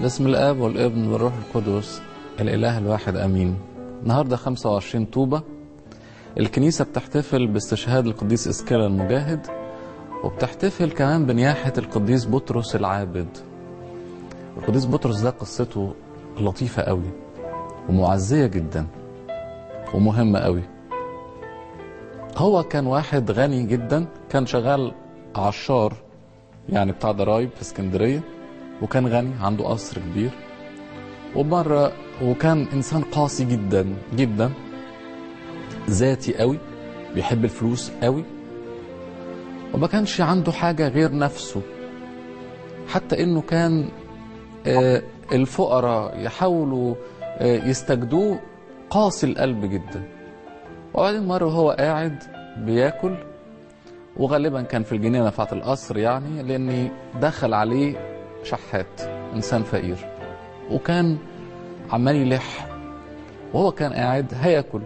باسم الآب والابن والروح القدس الإله الواحد أمين. النهاردة 25 طوبة. الكنيسة بتحتفل باستشهاد القديس إسكيلا المجاهد، وبتحتفل كمان بنياحة القديس بطرس العابد. القديس بطرس ده قصته لطيفة قوي ومعزية جدا ومهمة قوي. هو كان واحد غني جدا، كان شغال عشار يعني بتاع ضرايب في اسكندرية، وكان غني عنده قصر كبير، وكان إنسان قاسي جدا جدا، ذاتي قوي، بيحب الفلوس قوي، وما كانش عنده حاجة غير نفسه، حتى إنه كان الفقراء يحاولوا يستجدوه، قاسي القلب جدا. وبعدين مرة وهو قاعد بياكل، وغالبا كان في الجنينة بتاعت القصر يعني، لأن دخل عليه شحات إنسان فقير، وكان عمال يلح وهو كان قاعد هياكل،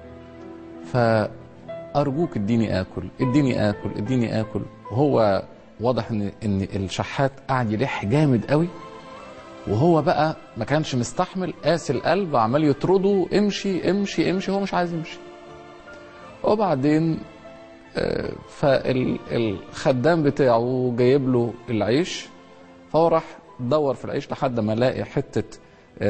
فأرجوك اديني آكل اديني آكل اديني آكل. وهو واضح إن الشحات قاعد يلح جامد قوي، وهو بقى ما كانش مستحمل، قاسي القلب، عمال يطرده امشي امشي امشي، هو مش عايز يمشي. وبعدين فالخدام بتاعه جايب له العيش، فهو راح دور في العيش لحد ما لاقي حتة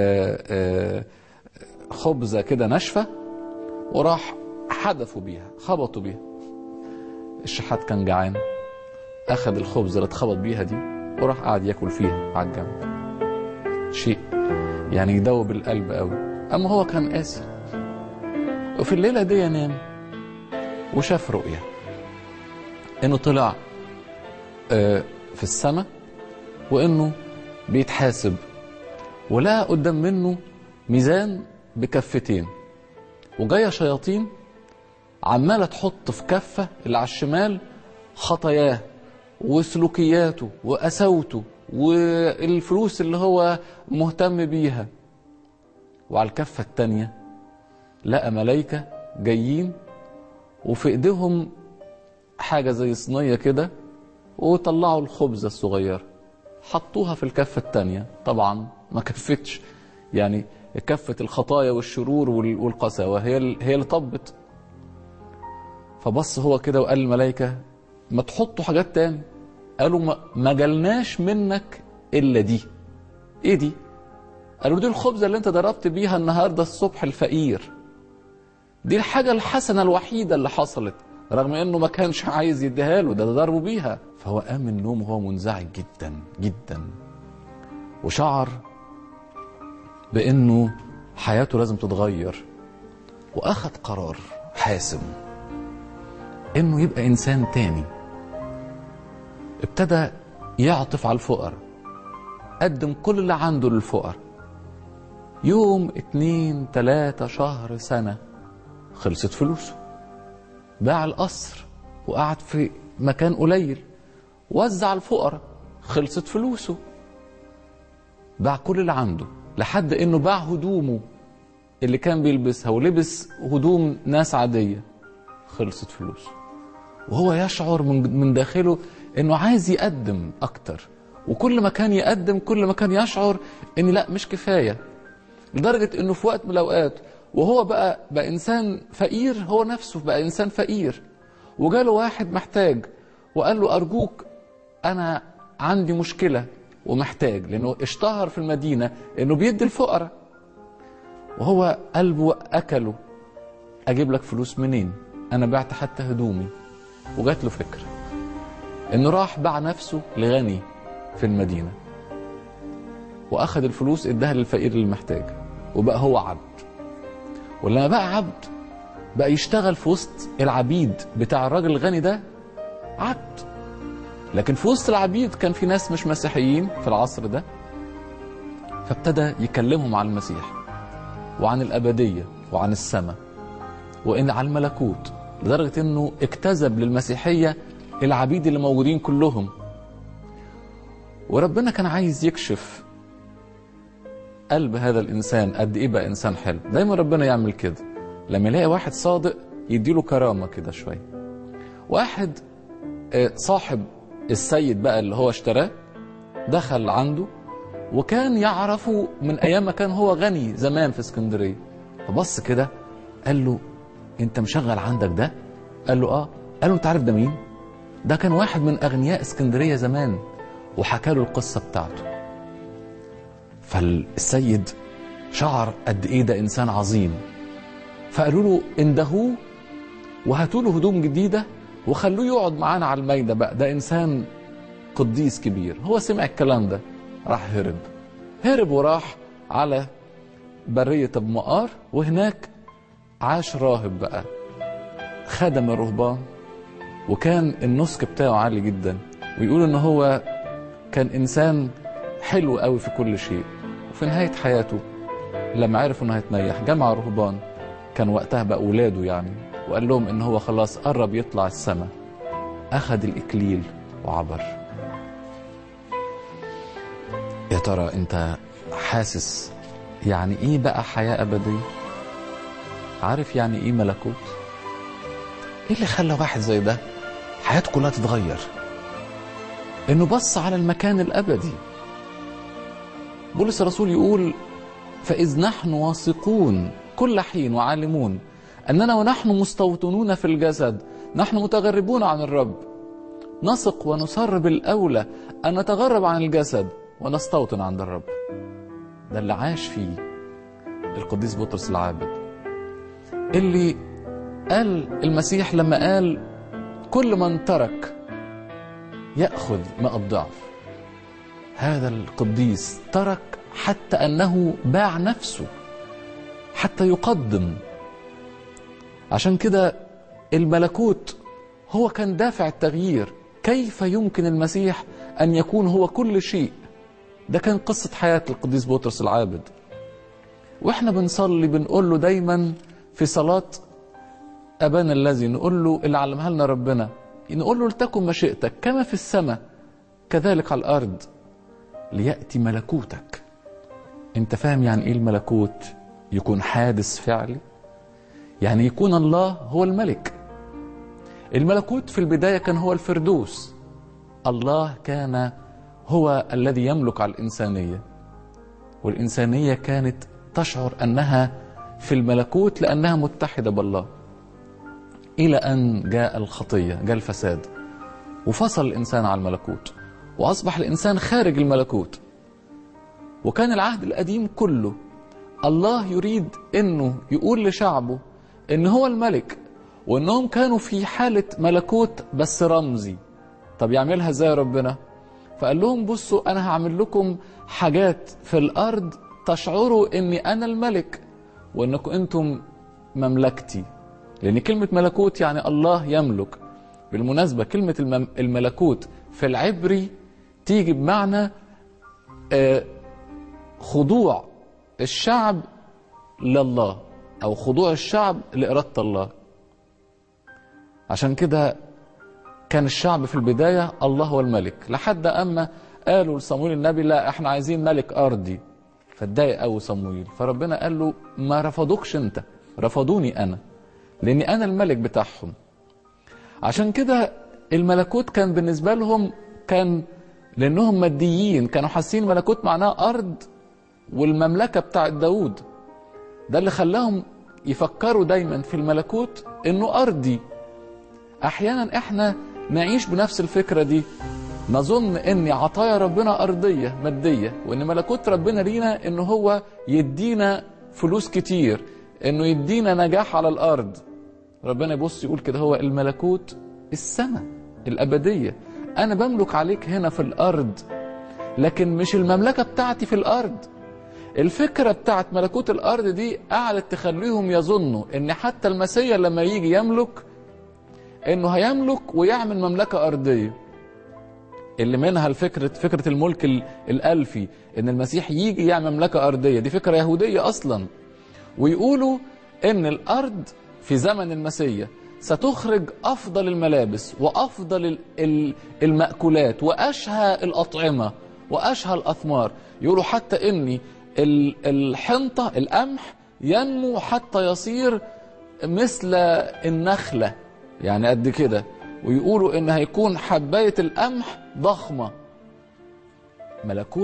خبزة كده ناشفة، وراح حدفوا بيها، خبطوا بيها. الشحات كان جعان، أخذ الخبزة اللي اتخبط بيها دي وراح قاعد ياكل فيها على الجنب. شيء يعني يدوب القلب قوي. أما هو كان قاسي. وفي الليلة دي نام وشاف رؤية إنه طلع في السماء، وإنه بيتحاسب، ولقى قدام منه ميزان بكفتين، وجاية شياطين عمالة تحط في كفة اللي على الشمال خطاياه وسلوكياته وقساوته والفلوس اللي هو مهتم بيها، وعلى الكفة التانية لقى ملايكة جايين، وفي ايديهم حاجة زي صينية كده، وطلعوا الخبزة الصغيرة حطوها في الكفة التانية. طبعا ما كفتش، يعني كفة الخطايا والشرور والقساوة هي اللي طبت. فبص هو كده وقال للملائكة ما تحطوا حاجات تاني. قالوا ما جالناش منك إلا دي. ايه دي؟ قالوا دي الخبزة اللي انت ضربت بيها النهاردة الصبح الفقير، دي الحاجة الحسنة الوحيدة اللي حصلت، رغم انه ما كانش عايز يديها له، ده ضربه بيها. فهو قام من النوم وهو منزعج جدا جدا، وشعر بانه حياته لازم تتغير، واخد قرار حاسم انه يبقى انسان تاني. ابتدى يعطف على الفقراء، قدم كل اللي عنده للفقراء. يوم 2 3 شهر سنة خلصت فلوسه، باع القصر وقعد في مكان قليل، وزع الفقراء، خلصت فلوسه. باع كل اللي عنده، لحد انه باع هدومه اللي كان بيلبسها ولبس هدوم ناس عادية، خلصت فلوسه. وهو يشعر من داخله انه عايز يقدم اكتر، وكل ما كان يقدم كل ما كان يشعر ان لا مش كفاية، لدرجة انه في وقت من الاوقات وهو بقى انسان فقير، هو نفسه بقى انسان فقير، وجاله واحد محتاج وقال له ارجوك انا عندي مشكلة ومحتاج، لانه اشتهر في المدينة انه بيدي الفقراء. وهو قلبه اكله، اجيب لك فلوس منين؟ انا بعت حتى هدومي. وجات له فكرة انه راح باع نفسه لغني في المدينة، واخد الفلوس اداها للفقير اللي محتاج، وبقى هو عبد. ولما بقى عبد بقى يشتغل في وسط العبيد بتاع الراجل الغني ده عبد. لكن في وسط العبيد كان في ناس مش مسيحيين في العصر ده، فابتدى يكلمهم عن المسيح وعن الأبدية وعن السماء وإن على الملكوت، لدرجة إنه اجتذب للمسيحية العبيد اللي موجودين كلهم. وربنا كان عايز يكشف قلب هذا الإنسان قد إيه بقى إنسان حلو. دايما ربنا يعمل كده، لما يلاقي واحد صادق يديله كرامة كده شوية. واحد صاحب السيد بقى اللي هو اشتراه دخل عنده وكان يعرفه من أيام ما كان هو غني زمان في اسكندرية. فبص كده قال له أنت مشغل عندك ده؟ قال له آه. قال له أنت عارف ده مين؟ ده كان واحد من أغنياء اسكندرية زمان، وحكى له القصة بتاعته. فالسيد شعر قد إيه ده إنسان عظيم، فقالوا له اندهوه وهاتوا له هدوم جديدة وخلوه يقعد معانا على المايدة بقى، ده إنسان قديس كبير. هو سمع الكلام ده راح هرب وراح على برية أبو مقار، وهناك عاش راهب بقى، خدم الرهبان، وكان النسك بتاعه عالي جدا، ويقول ان هو كان انسان حلو قوي في كل شيء. وفي نهاية حياته لما عرف انه هيتنيح جمع الرهبان، كان وقتها بقى اولاده يعني، وقال لهم ان هو خلاص قرب يطلع السماء، اخذ الاكليل وعبر. يا ترى انت حاسس يعني ايه بقى حياة ابدية؟ عارف يعني ايه ملكوت؟ ايه اللي خلى واحد زي ده حياته كلها تتغير؟ انه بص على المكان الابدي. بولس الرسول يقول فإذ نحن واثقون كل حين وعالمون أننا ونحن مستوطنون في الجسد نحن متغربون عن الرب نثق ونصر بالأولى أن نتغرب عن الجسد ونستوطن عند الرب. ده اللي عاش فيه القديس بطرس العابد، اللي قال المسيح لما قال كل من ترك يأخذ 100 ضعف. هذا القديس ترك حتى أنه باع نفسه حتى يقدم. عشان كده الملكوت هو كان دافع التغيير. كيف يمكن المسيح أن يكون هو كل شيء؟ ده كان قصة حياة القديس بطرس العابد. وإحنا بنصلي بنقول له دايما في صلاة أبانا الذي، نقول له اللي علمها لنا ربنا، نقول له لتكن مشيئتك كما في السماء كذلك على الأرض ليأتي ملكوتك. انت فاهم يعني ايه الملكوت؟ يكون حادث فعلي، يعني يكون الله هو الملك. الملكوت في البداية كان هو الفردوس، الله كان هو الذي يملك على الإنسانية، والإنسانية كانت تشعر أنها في الملكوت لأنها متحدة بالله، إلى أن جاء الخطية، جاء الفساد وفصل الإنسان عن الملكوت وأصبح الإنسان خارج الملكوت. وكان العهد القديم كله الله يريد أنه يقول لشعبه أن هو الملك، وأنهم كانوا في حالة ملكوت بس رمزي. طب يعملها ازاي ربنا؟ فقال لهم بصوا أنا هعمل لكم حاجات في الأرض تشعروا أني أنا الملك وأنكم أنتم مملكتي، لأن كلمة ملكوت يعني الله يملك. بالمناسبة كلمة الملكوت في العبري تيجي بمعنى خضوع الشعب لله أو خضوع الشعب لإرادة الله. عشان كده كان الشعب في البداية الله هو الملك، لحد أما قالوا لصمويل النبي لا احنا عايزين ملك أرضي، فاتضايق قوي صمويل، فربنا قال له ما رفضوكش انت، رفضوني أنا، لأني أنا الملك بتاعهم. عشان كده الملكوت كان بالنسبة لهم كان لأنهم ماديين، كانوا حاسين ملكوت معناه أرض والمملكة بتاعت داود. ده اللي خلاهم يفكروا دايما في الملكوت إنه أرضي. أحيانا إحنا نعيش بنفس الفكرة دي، نظن إن عطايا ربنا أرضية مادية، وإن ملكوت ربنا لينا إنه هو يدينا فلوس كتير، إنه يدينا نجاح على الأرض. ربنا يبص يقول كده هو الملكوت السماء الأبدية، أنا بملك عليك هنا في الأرض، لكن مش المملكة بتاعتي في الأرض. الفكرة بتاعت ملكوت الأرض دي قعدت تخليهم يظنوا إن حتى المسيح لما يجي يملك إنه هيملك ويعمل مملكة أرضية، اللي منها فكرة الملك الألفي، إن المسيح يجي يعمل مملكة أرضية. دي فكرة يهودية أصلا، ويقولوا إن الأرض في زمن المسيح ستخرج أفضل الملابس وأفضل المأكولات وأشهى الأطعمة وأشهى الأثمار. يقولوا حتى إن الحنطة القمح ينمو حتى يصير مثل النخلة، يعني قد كده، ويقولوا إن هيكون حباية القمح ضخمة. ملكوت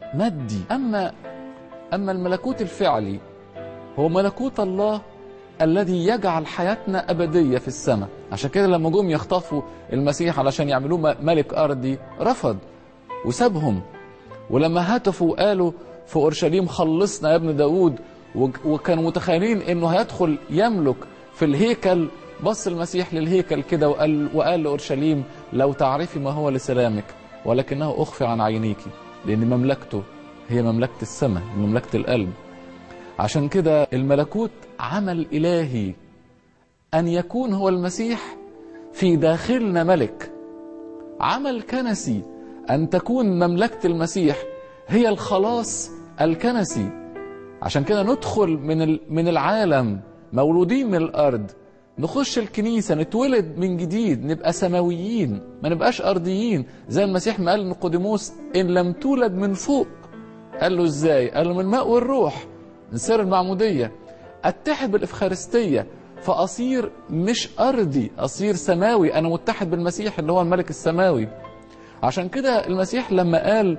مادي. أما الملكوت الفعلي هو ملكوت الله الذي يجعل حياتنا أبدية في السماء. عشان كده لما جم يخطفوا المسيح علشان يعملوه ملك أرضي رفض وسابهم. ولما هتفوا وقالوا في أورشليم خلصنا يا ابن داود، وكانوا متخيلين انه هيدخل يملك في الهيكل، بص المسيح للهيكل كده وقال لأورشليم لو تعرفي ما هو لسلامك ولكنه أخفي عن عينيك، لأن مملكته هي مملكة السماء، مملكة القلب. عشان كده الملكوت عمل إلهي أن يكون هو المسيح في داخلنا ملك، عمل كنسي أن تكون مملكة المسيح هي الخلاص الكنسي. عشان كده ندخل من العالم مولودين من الأرض، نخش الكنيسة نتولد من جديد، نبقى سماويين ما نبقاش أرضيين. زي المسيح ما قال لنيقوديموس إن لم تولد من فوق. قال له إزاي؟ قال له من الماء والروح، من سر المعمودية، أتحد بالإفخارستية فأصير مش أرضي، أصير سماوي. أنا متحد بالمسيح اللي هو الملك السماوي. عشان كده المسيح لما قال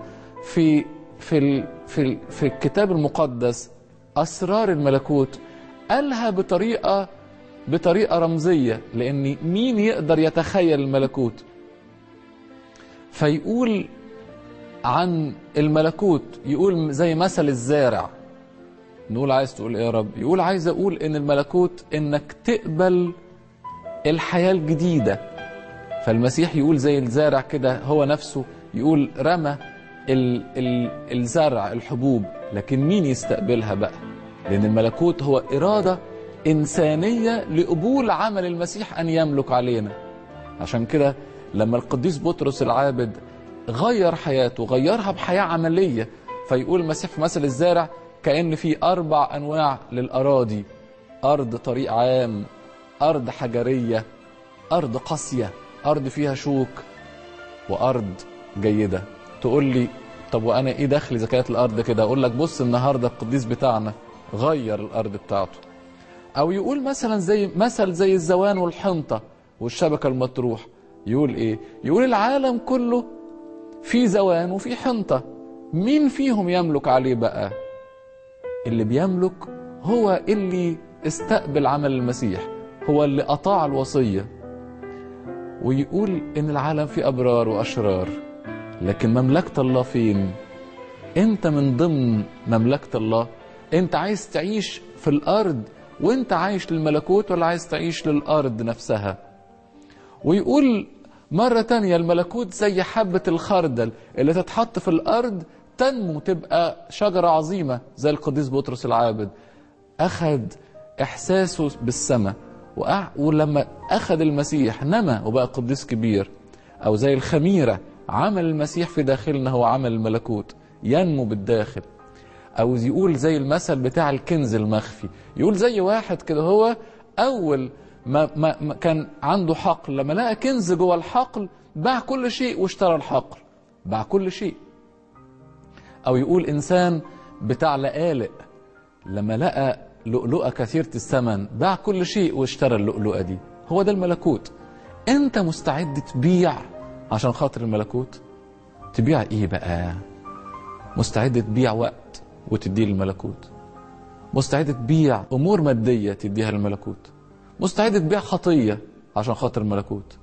في الكتاب المقدس أسرار الملكوت قالها بطريقة رمزية، لأن مين يقدر يتخيل الملكوت؟ فيقول عن الملكوت، يقول زي مثل الزارع. نقول عايز تقول ايه يا رب؟ يقول عايز اقول ان الملكوت انك تقبل الحياة الجديدة. فالمسيح يقول زي الزارع كده، هو نفسه يقول رمى الزرع الحبوب، لكن مين يستقبلها بقى؟ لأن الملكوت هو إرادة إنسانية لقبول عمل المسيح أن يملك علينا. عشان كده لما القديس بطرس العابد غير حياته، غيرها بحياة عملية، فيقول المسيح في مثل الزارع كأن في 4 أنواع للأراضي: أرض طريق عام، أرض حجرية، أرض قاسية، أرض فيها شوك، وأرض جيدة. تقول لي طب وأنا إيه دخل إذا كانت الأرض كده؟ أقول لك بص النهاردة القديس بتاعنا غير الأرض بتاعته. أو يقول مثلا زي الزوان والحنطة والشبكة المطروح. يقول إيه؟ يقول العالم كله في زوان وفي حنطة، مين فيهم يملك عليه بقى؟ اللي بيملك هو اللي استقبل عمل المسيح، هو اللي أطاع الوصية. ويقول إن العالم فيه أبرار وأشرار، لكن مملكة الله فين؟ أنت من ضمن مملكة الله. أنت عايز تعيش في الأرض وأنت عايش للملكوت، ولا عايز تعيش للأرض نفسها؟ ويقول مرة تانية الملكوت زي حبة الخردل اللي تتحط في الأرض تنمو تبقى شجرة عظيمة. زي القديس بطرس العابد أخذ إحساسه بالسماء، ولما أخذ المسيح نمى وبقى قديس كبير. أو زي الخميرة، عمل المسيح في داخلنا هو عمل الملكوت، ينمو بالداخل. أو يقول زي المثل بتاع الكنز المخفي، يقول زي واحد كده هو أول ما كان عنده حقل، لما لقى كنز جوه الحقل باع كل شيء واشترى الحقل، باع كل شيء. أو يقول إنسان بتاع لقالق، لما لقى لؤلؤة كثيرة الثمن باع كل شيء واشترى اللؤلؤة دي. هو ده الملكوت. أنت مستعد تبيع عشان خاطر الملكوت؟ تبيع إيه بقى؟ مستعد تبيع وقت وتديه للملكوت، مستعد تبيع أمور مادية تديها للملكوت، مستعد تبيع خطية عشان خاطر الملكوت،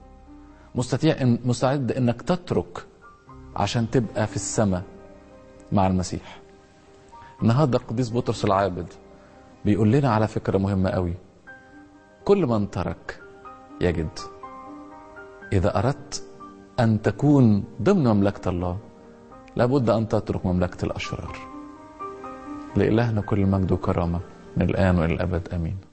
مستعد إنك تترك عشان تبقى في السماء مع المسيح. النهارده القديس بطرس العابد بيقول لنا على فكرة مهمة قوي: كل من ترك يجد. إذا أردت أن تكون ضمن مملكة الله لابد أن تترك مملكة الأشرار. لإلهنا كل مجد وكرامة من الآن وإلى الأبد، آمين.